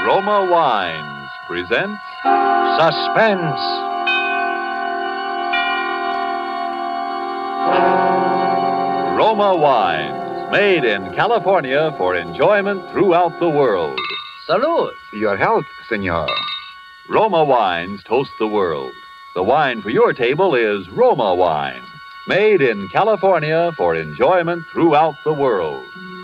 Roma Wines presents Suspense. Roma Wines, made in California for enjoyment throughout the world. Salud. Your health, senor. Roma Wines toast the world. The wine for your table is Roma Wine, made in California for enjoyment throughout the world.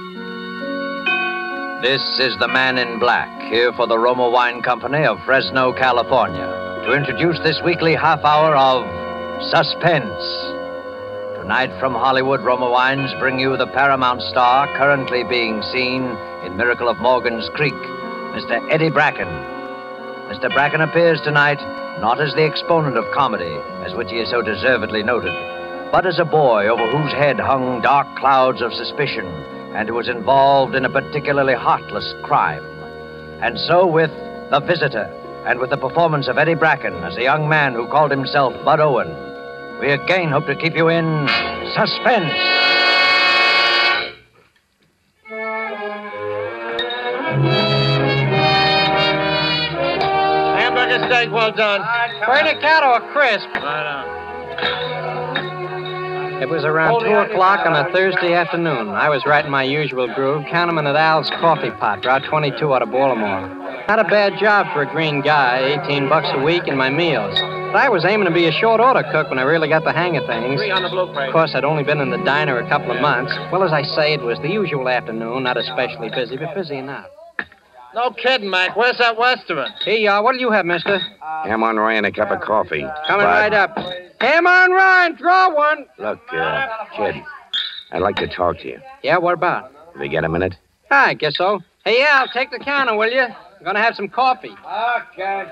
This is the Man in Black, here for the Roma Wine Company of Fresno, California, to introduce this weekly half hour of Suspense. Tonight from Hollywood, Roma Wines bring you the Paramount star currently being seen in Miracle of Morgan's Creek, Mr. Eddie Bracken. Mr. Bracken appears tonight not as the exponent of comedy, as which he is so deservedly noted, but as a boy over whose head hung dark clouds of suspicion and who was involved in a particularly heartless crime. And so with The Visitor, and with the performance of Eddie Bracken as a young man who called himself Bud Owen, we again hope to keep you in suspense. Hamburger steak, well done. Burn a cat or a crisp. Right on. It was around 2 o'clock on a Thursday afternoon. I was right in my usual groove, counting at Al's Coffee Pot, Route 22 out of Baltimore. Not a bad job for a green guy, $18 a week and my meals. But I was aiming to be a short order cook when I really got the hang of things. On the blueprint. Of course, I'd only been in the diner a couple of months. Well, as I say, it was the usual afternoon, not especially busy, but busy enough. No kidding, Mac. Where's that Westerman? Here you are. What'll you have, mister? Ham on rye and a cup of coffee. Coming Bud. right up. Ham on Ryan, draw one. Look, kid, I'd like to talk to you. Yeah, what about? Have you got a minute? I guess so. Hey, Al, take the counter, will you? I'm going to have some coffee. Okay.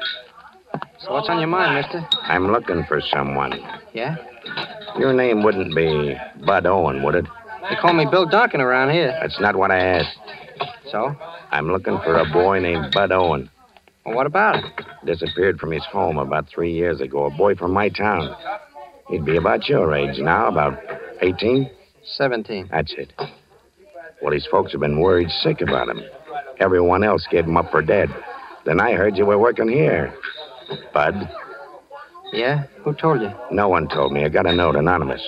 So what's on your mind, mister? I'm looking for someone. Yeah? Your name wouldn't be Bud Owen, would it? They call me Bill Duncan around here. That's not what I asked. So? I'm looking for a boy named Bud Owen. Well, what about it? Disappeared from his home about 3 years ago. A boy from my town. He'd be about your age now, about 18. 17. That's it. Well, his folks have been worried sick about him. Everyone else gave him up for dead. Then I heard you were working here. Bud? Yeah? Who told you? No one told me. I got a note, anonymous.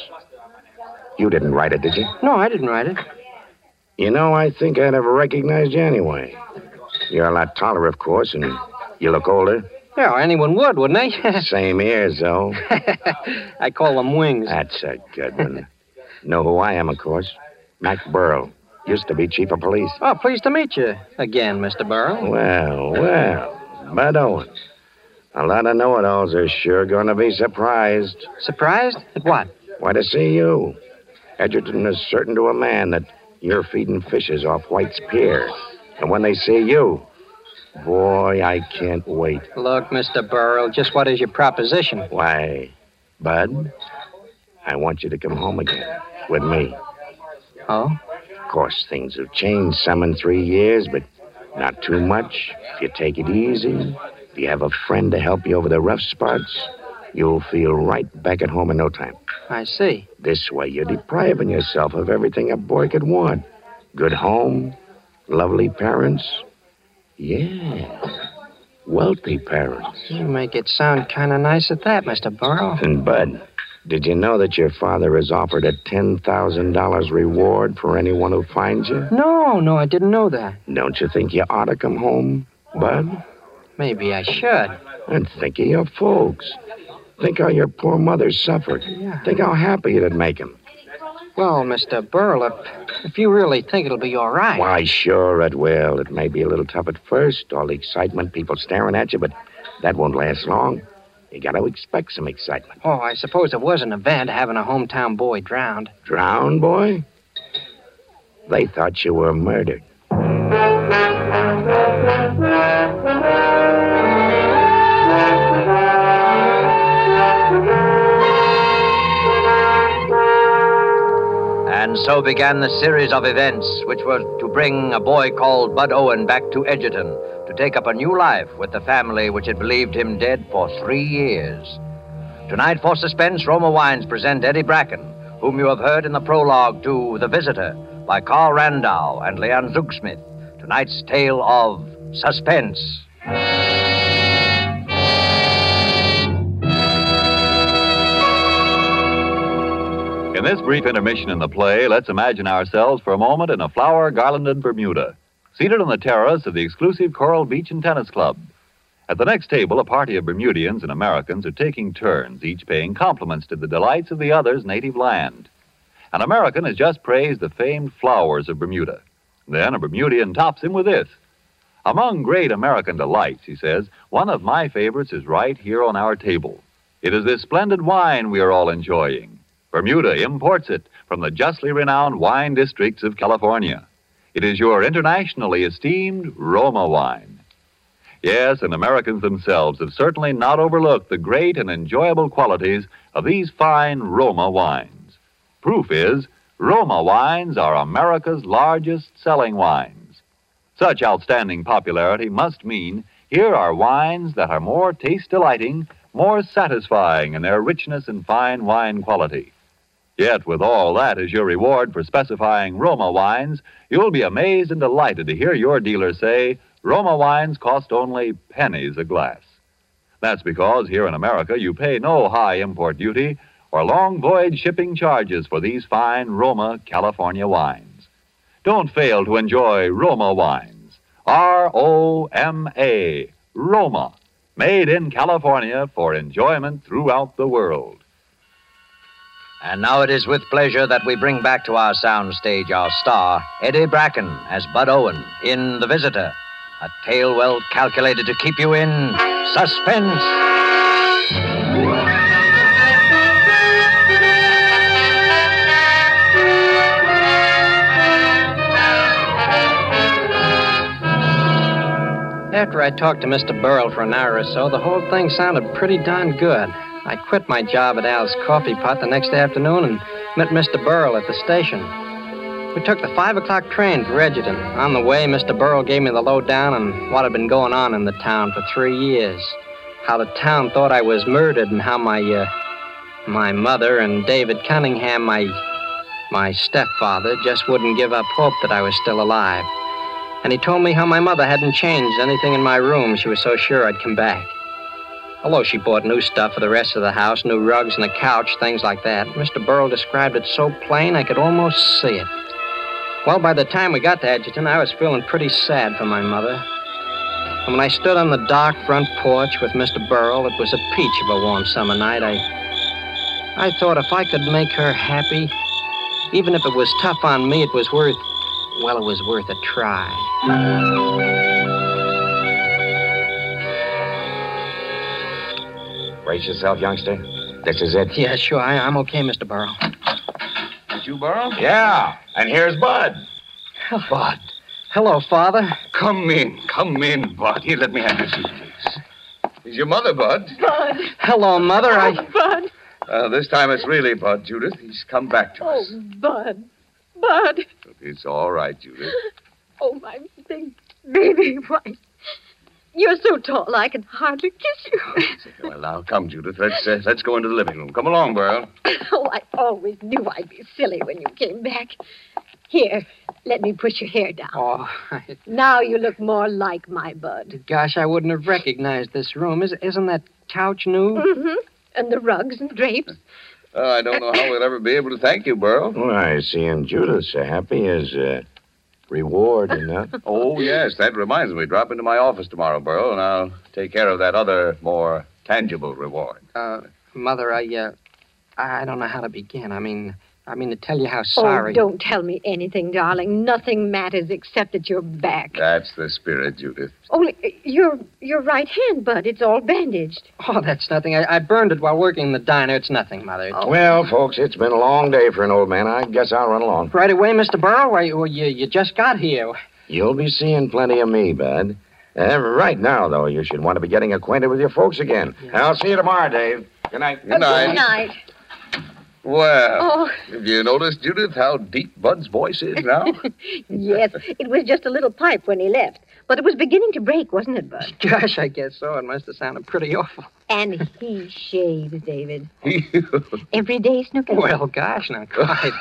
You didn't write it, did you? No, I didn't write it. You know, I think I'd have recognized you anyway. You're a lot taller, of course, and you look older. Yeah, anyone would, wouldn't they? Same ears, though. I call them wings. That's a good one. Know who I am, of course. Mac Burl. Used to be chief of police. Oh, pleased to meet you again, Mr. Burrow. Well, Bud Owen. A lot of know-it-alls are sure going to be surprised. Surprised? At what? Why, to see you. Edgerton is certain to a man that you're feeding fishes off White's Pier. And when they see you, boy, I can't wait. Look, Mr. Burrow, just what is your proposition? Why, Bud, I want you to come home again with me. Oh? Of course, things have changed some in 3 years, but not too much. If you take it easy, if you have a friend to help you over the rough spots, you'll feel right back at home in no time. I see. This way, you're depriving yourself of everything a boy could want. Good home, lovely parents. Yeah, wealthy parents. You make it sound kind of nice at that, Mr. Burrow. And, Bud, did you know that your father has offered a $10,000 reward for anyone who finds you? No, I didn't know that. Don't you think you ought to come home, Bud? Maybe I should. And think of your folks. Think how your poor mother suffered. Yeah. Think how happy it'd make him. Well, Mr. Burl, if you really think it'll be all right. Why, sure it will. It may be a little tough at first, all the excitement, people staring at you, but that won't last long. You got to expect some excitement. Oh, I suppose it was an event having a hometown boy drowned. Drowned, boy? They thought you were murdered. And so began the series of events which were to bring a boy called Bud Owen back to Edgerton to take up a new life with the family which had believed him dead for 3 years. Tonight, for Suspense, Roma Wines present Eddie Bracken, whom you have heard in the prologue to The Visitor by Carl Randau and Leon Zugsmith. Tonight's tale of Suspense. In this brief intermission in the play, let's imagine ourselves for a moment in a flower-garlanded Bermuda, seated on the terrace of the exclusive Coral Beach and Tennis Club. At the next table, a party of Bermudians and Americans are taking turns, each paying compliments to the delights of the other's native land. An American has just praised the famed flowers of Bermuda. Then a Bermudian tops him with this. Among great American delights, he says, one of my favorites is right here on our table. It is this splendid wine we are all enjoying. Bermuda imports it from the justly renowned wine districts of California. It is your internationally esteemed Roma wine. Yes, and Americans themselves have certainly not overlooked the great and enjoyable qualities of these fine Roma wines. Proof is, Roma wines are America's largest selling wines. Such outstanding popularity must mean here are wines that are more taste-delighting, more satisfying in their richness and fine wine quality. Yet, with all that as your reward for specifying Roma wines, you'll be amazed and delighted to hear your dealer say, Roma wines cost only pennies a glass. That's because here in America you pay no high import duty or long voyage shipping charges for these fine Roma California wines. Don't fail to enjoy Roma wines. R-O-M-A, Roma, made in California for enjoyment throughout the world. And now it is with pleasure that we bring back to our soundstage our star, Eddie Bracken, as Bud Owen in The Visitor, a tale well calculated to keep you in suspense. After I talked to Mr. Burrell for an hour or so, the whole thing sounded pretty darn good. I quit my job at Al's Coffee Pot the next afternoon and met Mr. Burrell at the station. We took the 5 o'clock train for Edgerton. On the way, Mr. Burrell gave me the lowdown on what had been going on in the town for 3 years. How the town thought I was murdered and how my mother and David Cunningham, my stepfather, just wouldn't give up hope that I was still alive. And he told me how my mother hadn't changed anything in my room. She was so sure I'd come back. Although she bought new stuff for the rest of the house, new rugs and a couch, things like that, Mr. Burrell described it so plain I could almost see it. Well, by the time we got to Edgerton, I was feeling pretty sad for my mother. And when I stood on the dark front porch with Mr. Burrell, it was a peach of a warm summer night. I thought if I could make her happy, even if it was tough on me, it was worth a try. Brace yourself, youngster. This is it. Yeah, sure. I'm okay, Mr. Burrell. Did you, Burrow? Yeah, and here's Bud. Bud. Hello, Father. Come in, Bud. Here, let me have your suitcase. Is your mother, Bud? Bud. Hello, Mother. Bud. This time it's really Bud, Judith. He's come back to us. Oh, Bud. Bud. It's all right, Judith. Oh, my big baby. Why, you're so tall I can hardly kiss you. Well, now, come, Judith. Let's go into the living room. Come along, Burl. Oh, I always knew I'd be silly when you came back. Here, let me push your hair down. Oh, Now you look more like my Bud. gosh, I wouldn't have recognized this room. Isn't that couch new? Mm-hmm. And the rugs and drapes. I don't know how we'll ever be able to thank you, Burl. Why, seeing Judith so happy is reward enough. Oh, yes. That reminds me. Drop into my office tomorrow, Burl, and I'll take care of that other, more tangible reward. Mother, I don't know how to begin. I mean to tell you how sorry. Oh, don't tell me anything, darling. Nothing matters except that you're back. That's the spirit, Judith. Only your right hand, Bud. It's all bandaged. Oh, that's nothing. I burned it while working in the diner. It's nothing, Mother. Oh. Well, folks, it's been a long day for an old man. I guess I'll run along. Right away, Mr. Burrell? Why, you just got here. You'll be seeing plenty of me, Bud. Right now, though, you should want to be getting acquainted with your folks again. Yeah. I'll see you tomorrow, Dave. Good night. Good night. Good night. Well, Oh. have you noticed, Judith, how deep Bud's voice is now? Yes, it was just a little pipe when he left. But it was beginning to break, wasn't it, Bud? Gosh, I guess so. It must have sounded pretty awful. And he shaves, David. Every day, Snooky? Well, gosh, not quite.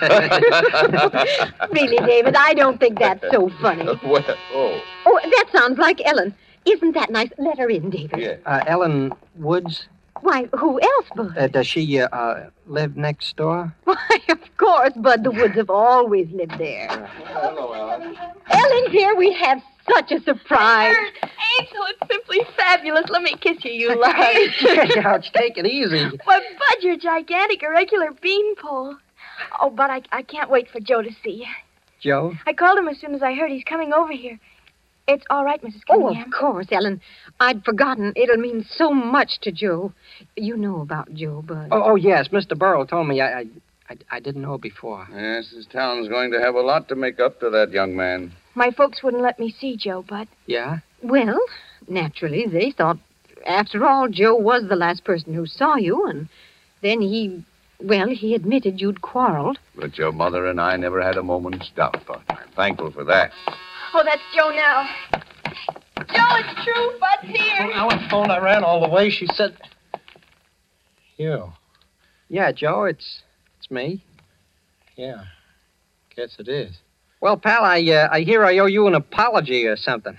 Really, David, I don't think that's so funny. Oh, that sounds like Ellen. Isn't that nice? Let her in, David. Yeah. Ellen Woods? Why, who else, Bud? Does she live next door? Why, of course, Bud. The Woods have always lived there. Hello, Ellen. Ellen, here we have such a surprise. Angel, it's simply fabulous. Let me kiss you, you love. Ouch, take it easy. Why, Bud, you're gigantic, a regular beanpole. Oh, Bud, I can't wait for Joe to see you. Joe? I called him as soon as I heard he's coming over here. It's all right, Mrs. Oh, Cunningham. of course, Ellen. I'd forgotten. It'll mean so much to Joe. You know about Joe, Bud. Oh, yes. Mr. Burrell told me. I didn't know before. Yes, this town's going to have a lot to make up to that young man. My folks wouldn't let me see Joe, Bud. Yeah? Well, naturally, they thought, after all, Joe was the last person who saw you, and then he admitted you'd quarreled. But your mother and I never had a moment's doubt, Bud. I'm thankful for that. Oh, that's Joe now. Joe, it's true. Bud's here. Ellen phoned. I ran all the way. She said... You. Yeah, Joe, it's me. Yeah. Guess it is. Well, pal, I hear I owe you an apology or something.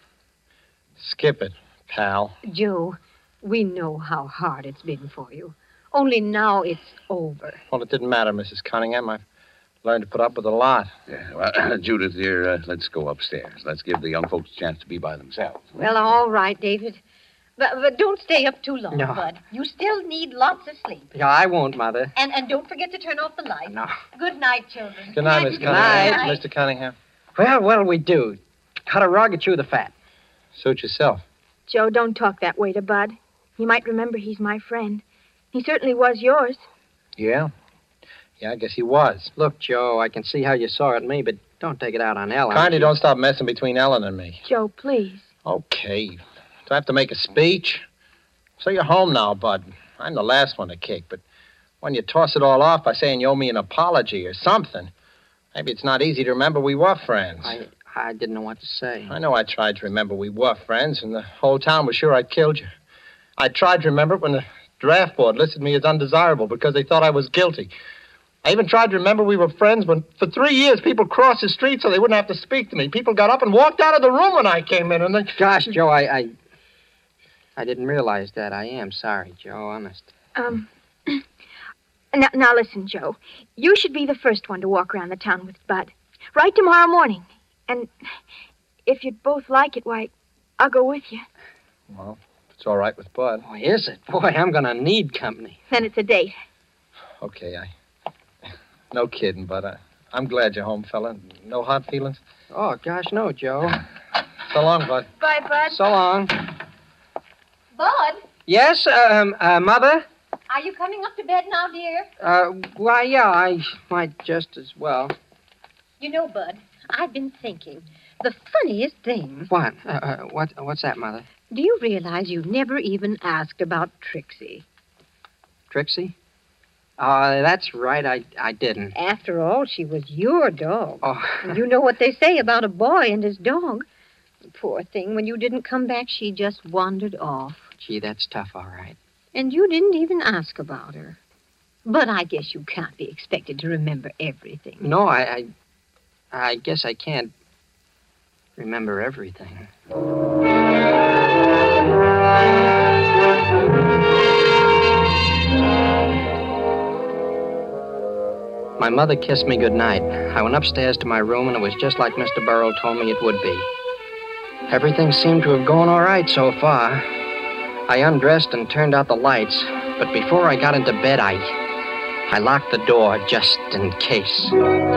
Skip it, pal. Joe, we know how hard it's been for you. Only now it's over. Well, it didn't matter, Mrs. Cunningham. I've learned to put up with a lot. Yeah, well, Judith, dear, let's go upstairs. Let's give the young folks a chance to be by themselves. Well, all right, David. But don't stay up too long, No. Bud. You still need lots of sleep. Yeah, I won't, Mother. And don't forget to turn off the light. No. Good night, children. Good night, Miss Good Cunningham. night. Mr. Cunningham. Well, what'll we do? Cut a rug or chew the fat? Suit yourself. Joe, don't talk that way to Bud. He might remember he's my friend. He certainly was yours. Yeah? Yeah, I guess he was. Look, Joe, I can see how you saw at me, but don't take it out on Ellen. Kindly don't stop messing between Ellen and me. Joe, please. Okay. Do I have to make a speech? So you're home now, Bud. I'm the last one to kick, but when you toss it all off by saying you owe me an apology or something, maybe it's not easy to remember we were friends. I didn't know what to say. I know I tried to remember we were friends, and the whole town was sure I'd killed you. I tried to remember it when the draft board listed me as undesirable because they thought I was guilty. I even tried to remember we were friends when, for 3 years, people crossed the street so they wouldn't have to speak to me. People got up and walked out of the room when I came in, and then... Gosh, Joe, I didn't realize that. I am sorry, Joe, honest. Now listen, Joe. You should be the first one to walk around the town with Bud. Right tomorrow morning. And if you'd both like it, why, I'll go with you. Well, if it's all right with Bud. Oh, is it? Boy, I'm going to need company. Then it's a date. Okay, no kidding, Bud. I'm glad you're home, fella. No hard feelings? Oh, gosh, no, Joe. So long, Bud. Bye, Bud. So long. Bud, Yes, Mother? are you coming up to bed now, dear? Why, yeah, I might just as well. You know, Bud, I've been thinking. The funniest thing. What? What's that, Mother? Do you realize you never even asked about Trixie? Trixie? That's right, I didn't. After all, she was your dog. Oh. And you know what they say about a boy and his dog. Poor thing, when you didn't come back, she just wandered off. Gee, that's tough, all right. And you didn't even ask about her. But I guess you can't be expected to remember everything. No, I guess I can't remember everything. My mother kissed me goodnight. I went upstairs to my room, and it was just like Mr. Burrell told me it would be. Everything seemed to have gone all right so far. I undressed and turned out the lights, but before I got into bed, I locked the door just in case.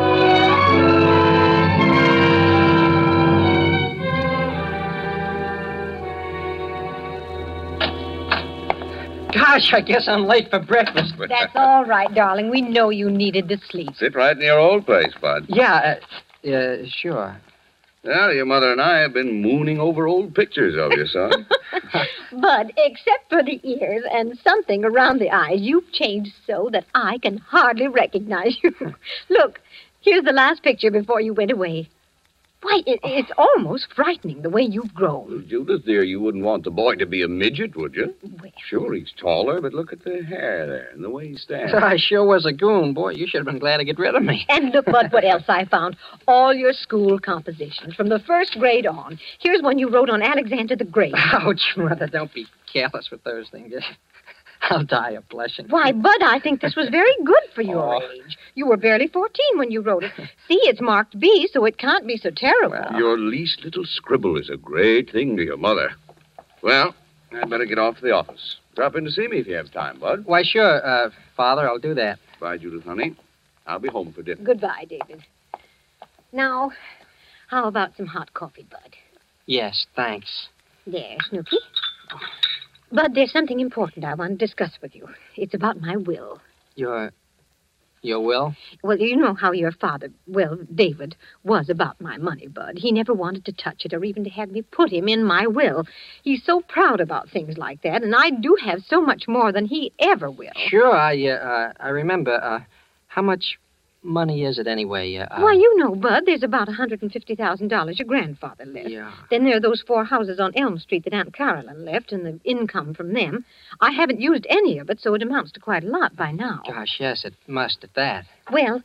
Gosh, I guess I'm late for breakfast. That's all right, darling. We know you needed the sleep. Sit right in your old place, Bud. Yeah, sure. Well, your mother and I have been mooning over old pictures of you, son. Bud, except for the ears and something around the eyes, you've changed so that I can hardly recognize you. Look, here's the last picture before you went away. Why, it's almost frightening the way you've grown. Well, Judith, dear, you wouldn't want the boy to be a midget, would you? Well, Sure, he's taller, but look at the hair there and the way he stands. I sure was a goon. Boy, you should have been glad to get rid of me. and look, Bud, what else I found. All your school compositions from the first grade on. Here's one you wrote on Alexander the Great. Ouch, Mother, don't be careless with those things. I'll die of blushing. Why, Bud, I think this was very good for your age. You were barely 14 when you wrote it. See, it's marked B, so it can't be so terrible. Well, Your least little scribble is a great thing to your mother. Well, I'd better get off to the office. Drop in to see me if you have time, Bud. Why, sure, Father, I'll do that. Bye, Judith, honey. I'll be home for dinner. Goodbye, David. Now, how about some hot coffee, Bud? Yes, thanks. There, Snooky. Bud, there's something important I want to discuss with you. It's about my will. Your will? Well, you know how your father, well, David, was about my money, Bud. He never wanted to touch it or even to have me put him in my will. He's so proud about things like that, and I do have so much more than he ever will. Sure, I remember. How much money is it anyway? Why, you know, Bud, there's about $150,000 your grandfather left. Yeah. Then there are those 4 houses on Elm Street that Aunt Caroline left and the income from them. I haven't used any of it, so it amounts to quite a lot by now. Gosh, yes, it must at that. Well,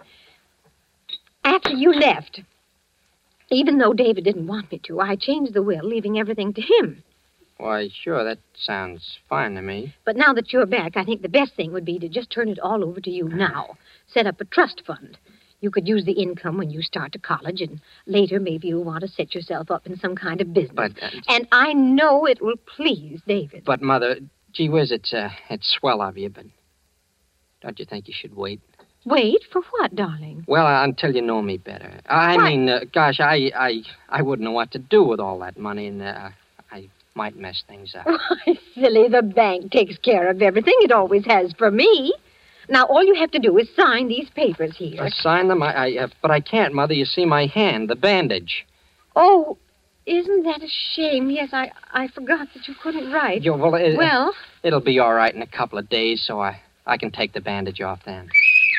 after you left, even though David didn't want me to, I changed the will, leaving everything to him. Why, sure, that sounds fine to me. But now that you're back, I think the best thing would be to just turn it all over to you now. Set up a trust fund. You could use the income when you start to college, and later maybe you'll want to set yourself up in some kind of business. But, And I know it will please David. But, Mother, gee whiz, it's swell of you, but don't you think you should wait? Wait, for what, darling? Well, until you know me better. I What? mean, gosh, I wouldn't know what to do with all that money, and I might mess things up. Why, silly, the bank takes care of everything. It always has for me. Now, all you have to do is sign these papers here. I sign them, but I can't, Mother. You see my hand, the bandage. Oh, isn't that a shame? Yes, I forgot that you couldn't write. Well, it'll be all right in a couple of days, so I can take the bandage off then.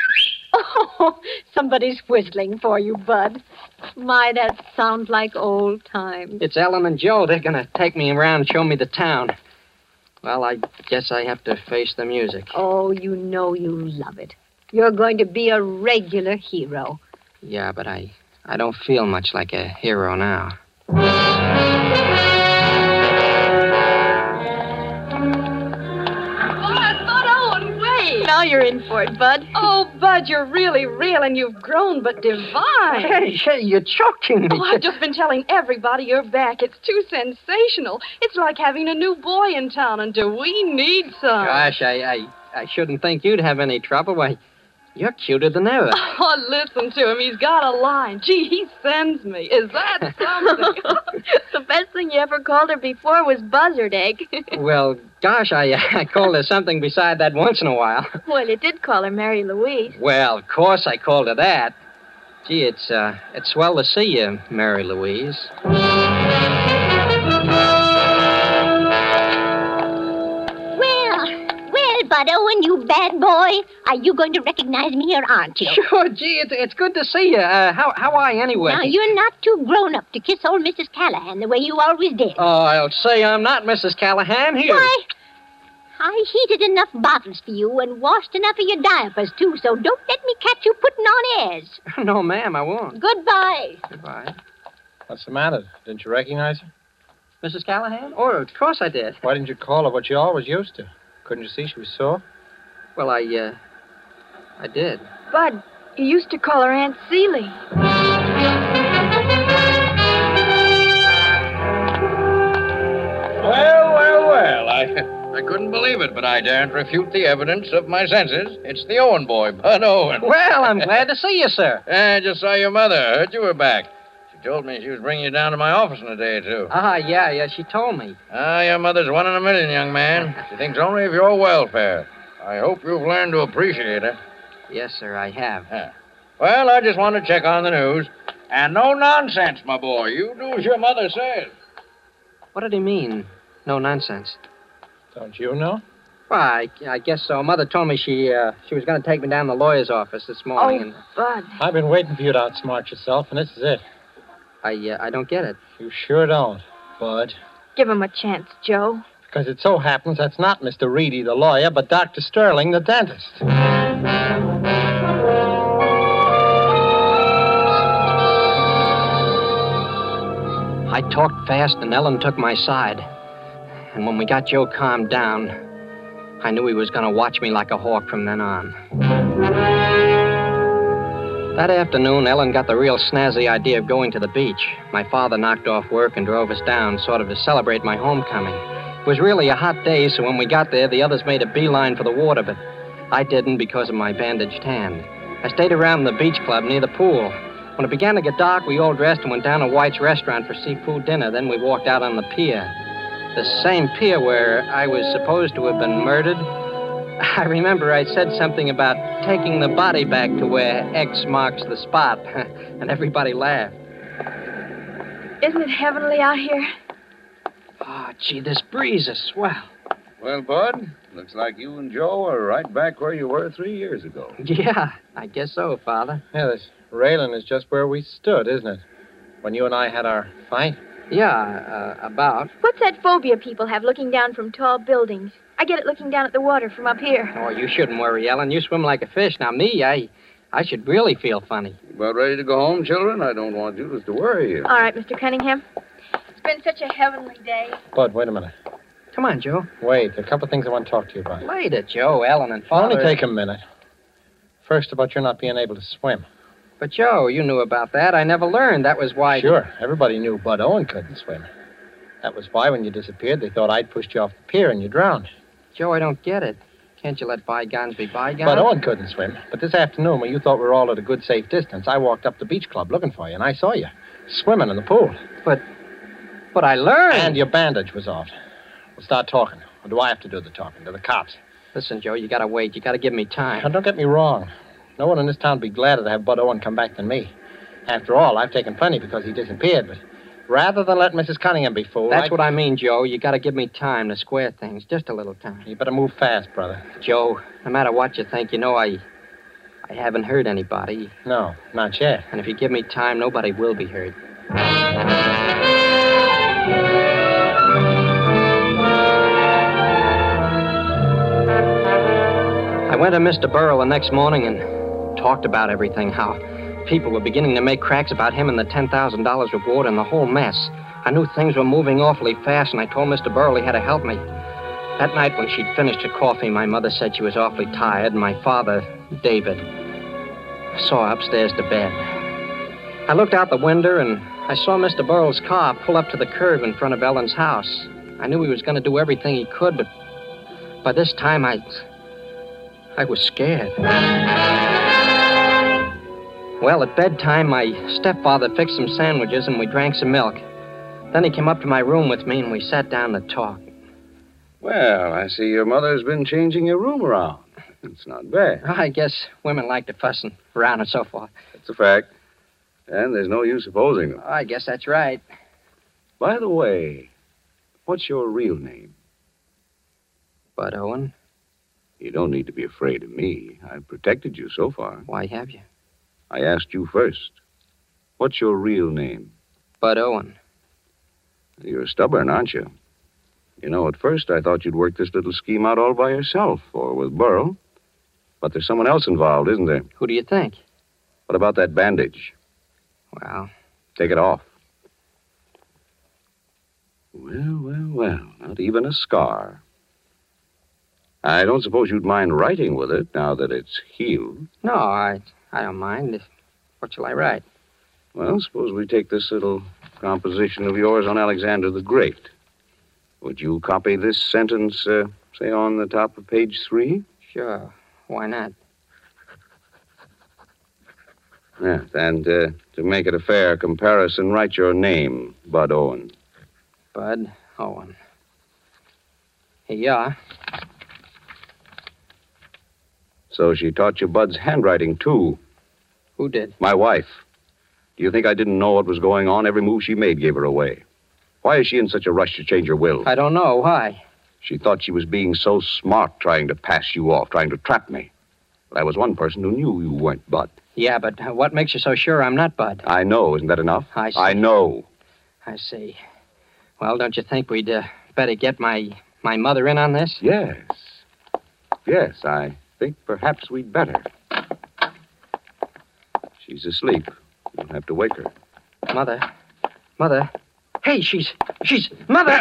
Oh, somebody's whistling for you, Bud. My, that sounds like old times. It's Ellen and Joe. They're going to take me around and show me the town. Well, I guess I have to face the music. Oh, you know you love it. You're going to be a regular hero. Yeah, but I don't feel much like a hero now. Now you're in for it, Bud. Oh, Bud, you're really real, and you've grown but divine. Hey, you're choking me. Oh, I've just been telling everybody you're back. It's too sensational. It's like having a new boy in town, and do we need some? Gosh, I shouldn't think you'd have any trouble. Why, you're cuter than ever. Oh, listen to him. He's got a line. Gee, he sends me. Is that something? The best thing you ever called her before was buzzard egg. Well, gosh, I called her something beside that once in a while. Well, you did call her Mary Louise. Well, of course I called her that. Gee, it's swell to see you, Mary Louise. Bud Owen, you bad boy. Are you going to recognize me or aren't you? Sure, gee, it's good to see you. How are you anyway? Now, you're not too grown up to kiss old Mrs. Callahan the way you always did. Oh, I'll say I'm not Mrs. Callahan. Here. Why, I heated enough bottles for you and washed enough of your diapers, too, so don't let me catch you putting on airs. No, ma'am, I won't. Goodbye. Goodbye. What's the matter? Didn't you recognize her? Mrs. Callahan? Oh, of course I did. Why didn't you call her what you always used to? Couldn't you see she was sore? Well, I did. Bud, you used to call her Aunt Celie. Well. I couldn't believe it, but I daren't refute the evidence of my senses. It's the Owen boy, Bud Owen. Well, I'm glad to see you, sir. I just saw your mother. Heard you were back. She told me she was bringing you down to my office in a day or two. Yeah, she told me. Your mother's 1 in a million, young man. She thinks only of your welfare. I hope you've learned to appreciate her. Yes, sir, I have. Yeah. Well, I just want to check on the news. And no nonsense, my boy. You do as your mother says. What did he mean, no nonsense? Don't you know? Well, I guess so. Mother told me she was going to take me down to the lawyer's office this morning. Bud. I've been waiting for you to outsmart yourself, and this is it. I don't get it. You sure don't, Bud. Give him a chance, Joe. Because it so happens that's not Mr. Reedy, the lawyer, but Dr. Sterling, the dentist. I talked fast, and Ellen took my side. And when we got Joe calmed down, I knew he was going to watch me like a hawk from then on. That afternoon, Ellen got the real snazzy idea of going to the beach. My father knocked off work and drove us down, sort of to celebrate my homecoming. It was really a hot day, so when we got there, the others made a beeline for the water, but I didn't because of my bandaged hand. I stayed around the beach club near the pool. When it began to get dark, we all dressed and went down to White's restaurant for seafood dinner. Then we walked out on the pier. The same pier where I was supposed to have been murdered. I remember I said something about taking the body back to where X marks the spot, and everybody laughed. Isn't it heavenly out here? Oh, gee, this breeze is swell. Well, Bud, looks like you and Joe are right back where you were 3 years ago. Yeah, I guess so, Father. Yeah, this railing is just where we stood, isn't it? When you and I had our fight. Yeah, about. What's that phobia people have looking down from tall buildings? I get it looking down at the water from up here. Oh, you shouldn't worry, Ellen. You swim like a fish. Now, me, I should really feel funny. About ready to go home, children? I don't want Judith to worry you. All right, Mr. Cunningham. It's been such a heavenly day. Bud, wait a minute. Come on, Joe. Wait, a couple of things I want to talk to you about. Later, Joe, Ellen, and Father. Only take a minute. First, about your not being able to swim. But, Joe, you knew about that. I never learned. That was why... Sure. Everybody knew Bud Owen couldn't swim. That was why, when you disappeared, they thought I'd pushed you off the pier and you drowned. Joe, I don't get it. Can't you let bygones be bygones? Bud Owen couldn't swim. But this afternoon, when you thought we were all at a good, safe distance, I walked up the beach club looking for you, and I saw you swimming in the pool. But I learned. And your bandage was off. We'll start talking. Or do I have to do the talking? To the cops? Listen, Joe, you gotta wait. You gotta give me time. Now, don't get me wrong. No one in this town would be gladder to have Bud Owen come back than me. After all, I've taken plenty because he disappeared, but rather than let Mrs. Cunningham be fooled... That's what I mean, Joe. You gotta give me time to square things. Just a little time. You better move fast, brother. Joe, no matter what you think, you know I haven't hurt anybody. No, not yet. And if you give me time, nobody will be hurt. I went to Mr. Burrell the next morning and talked about everything, how people were beginning to make cracks about him and the $10,000 reward and the whole mess. I knew things were moving awfully fast, and I told Mr. Burrell he had to help me. That night, when she'd finished her coffee, my mother said she was awfully tired, and my father, David, saw her upstairs to bed. I looked out the window, and I saw Mr. Burrell's car pull up to the curb in front of Ellen's house. I knew he was going to do everything he could, but by this time, I was scared. Well, at bedtime, my stepfather fixed some sandwiches and we drank some milk. Then he came up to my room with me and we sat down to talk. Well, I see your mother's been changing your room around. It's not bad. I guess women like to fuss around and so forth. That's a fact. And there's no use opposing them. I guess that's right. By the way, what's your real name? Bud Owen. You don't need to be afraid of me. I've protected you so far. Why have you? I asked you first. What's your real name? Bud Owen. You're stubborn, aren't you? You know, at first I thought you'd work this little scheme out all by yourself or with Burrell. But there's someone else involved, isn't there? Who do you think? What about that bandage? Well... Take it off. Well. Not even a scar. I don't suppose you'd mind writing with it now that it's healed. No, I don't mind. What shall I write? Well, suppose we take this little composition of yours on Alexander the Great. Would you copy this sentence, say, on the top of page 3? Sure. Why not? Yeah, and to make it a fair comparison, write your name, Bud Owen. Bud Owen. Here you are. So she taught you Bud's handwriting, too. Who did? My wife. Do you think I didn't know what was going on? Every move she made gave her away. Why is she in such a rush to change her will? I don't know. Why? She thought she was being so smart trying to pass you off, trying to trap me. But I was one person who knew you weren't Bud. Yeah, but what makes you so sure I'm not Bud? I know. Isn't that enough? I see. I know. I see. Well, don't you think we'd better get my mother in on this? Yes. Yes, I think perhaps we'd better. She's asleep. You'll have to wake her. Mother. Mother. Hey, she's... Mother!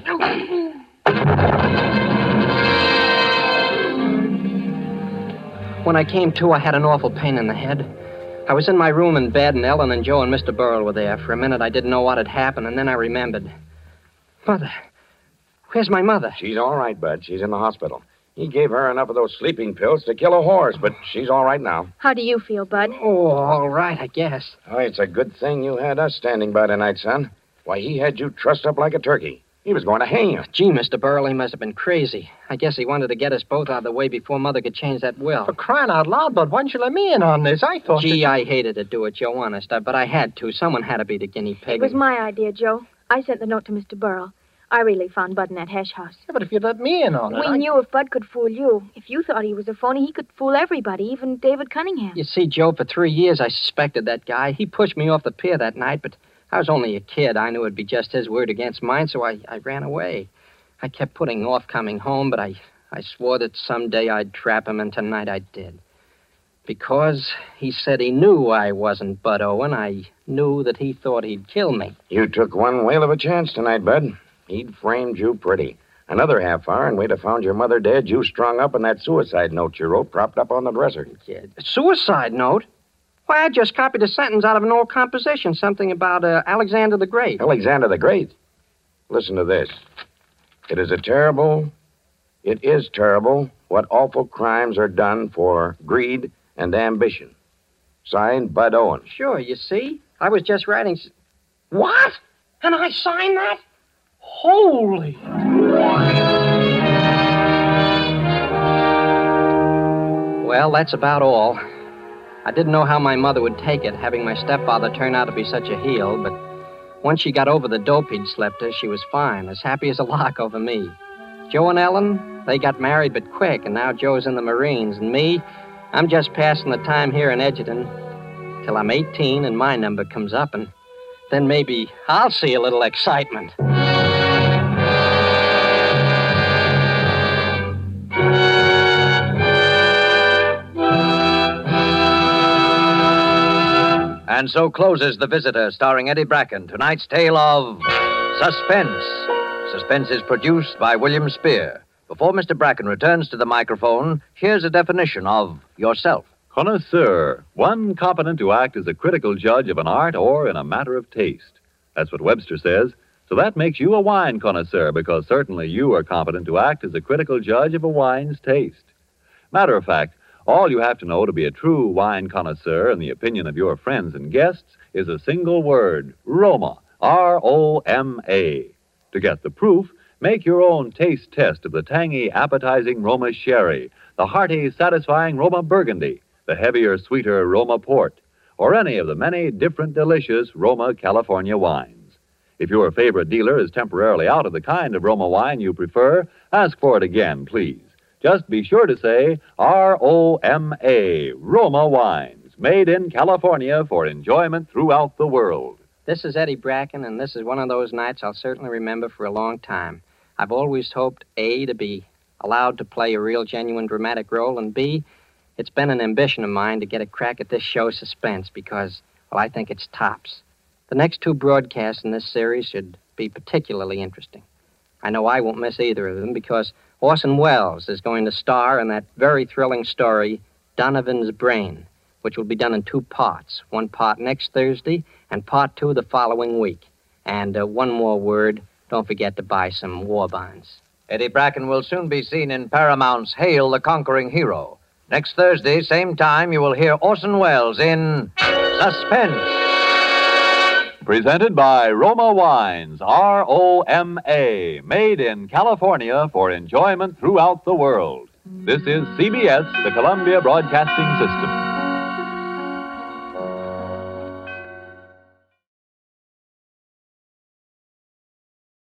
When I came to, I had an awful pain in the head. I was in my room in bed, and Ellen and Joe and Mr. Burrell were there. For a minute, I didn't know what had happened, and then I remembered. Mother. Where's my mother? She's all right, Bud. She's in the hospital. He gave her enough of those sleeping pills to kill a horse, but she's all right now. How do you feel, Bud? Oh, all right, I guess. Oh, it's a good thing you had us standing by tonight, son. Why, he had you trussed up like a turkey. He was going to hang you. Gee, Mr. Burrell, he must have been crazy. I guess he wanted to get us both out of the way before Mother could change that will. For crying out loud, Bud, why didn't you let me in on this? I thought Gee, I hated to do it, Joe, honest. But I had to. Someone had to be the guinea pig. It was my idea, Joe. I sent the note to Mr. Burrell. I really found Bud in that hash house. Yeah, but if you'd let me in on it... We knew if Bud could fool you. If you thought he was a phony, he could fool everybody, even David Cunningham. You see, Joe, for 3 years I suspected that guy. He pushed me off the pier that night, but I was only a kid. I knew it'd be just his word against mine, so I ran away. I kept putting off coming home, but I swore that someday I'd trap him, and tonight I did. Because he said he knew I wasn't Bud Owen, I knew that he thought he'd kill me. You took one whale of a chance tonight, Bud. He'd framed you pretty. Another half hour, and we'd have found your mother dead, you strung up, and that suicide note you wrote propped up on the dresser. Kid. A suicide note? Why, I just copied a sentence out of an old composition, something about Alexander the Great. Alexander the Great? Listen to this. It is terrible what awful crimes are done for greed and ambition. Signed, Bud Owen. Sure, you see? I was just writing... What? And I signed that? Holy... Well, that's about all. I didn't know how my mother would take it, having my stepfather turn out to be such a heel, but once she got over the dope he'd slept her, she was fine, as happy as a lark over me. Joe and Ellen, they got married but quick, and now Joe's in the Marines, and me, I'm just passing the time here in Edgerton till I'm 18 and my number comes up, and then maybe I'll see a little excitement. And so closes The Visitor, starring Eddie Bracken, tonight's tale of Suspense. Suspense is produced by William Spear. Before Mr. Bracken returns to the microphone, here's a definition of yourself. Connoisseur, one competent to act as a critical judge of an art or in a matter of taste. That's what Webster says. So that makes you a wine connoisseur, because certainly you are competent to act as a critical judge of a wine's taste. Matter of fact, all you have to know to be a true wine connoisseur in the opinion of your friends and guests is a single word, Roma, R-O-M-A. To get the proof, make your own taste test of the tangy, appetizing Roma Sherry, the hearty, satisfying Roma Burgundy, the heavier, sweeter Roma Port, or any of the many different delicious Roma California wines. If your favorite dealer is temporarily out of the kind of Roma wine you prefer, ask for it again, please. Just be sure to say R-O-M-A, Roma Wines, made in California for enjoyment throughout the world. This is Eddie Bracken, and this is one of those nights I'll certainly remember for a long time. I've always hoped, A, to be allowed to play a real, genuine, dramatic role, and B, it's been an ambition of mine to get a crack at this show Suspense because, well, I think it's tops. The next 2 broadcasts in this series should be particularly interesting. I know I won't miss either of them because Orson Welles is going to star in that very thrilling story, Donovan's Brain, which will be done in 2 parts. 1 part next Thursday and part 2 the following week. And one more word, don't forget to buy some war bonds. Eddie Bracken will soon be seen in Paramount's Hail the Conquering Hero. Next Thursday, same time, you will hear Orson Welles in Suspense. Presented by Roma Wines, R-O-M-A, made in California for enjoyment throughout the world. This is CBS, the Columbia Broadcasting System.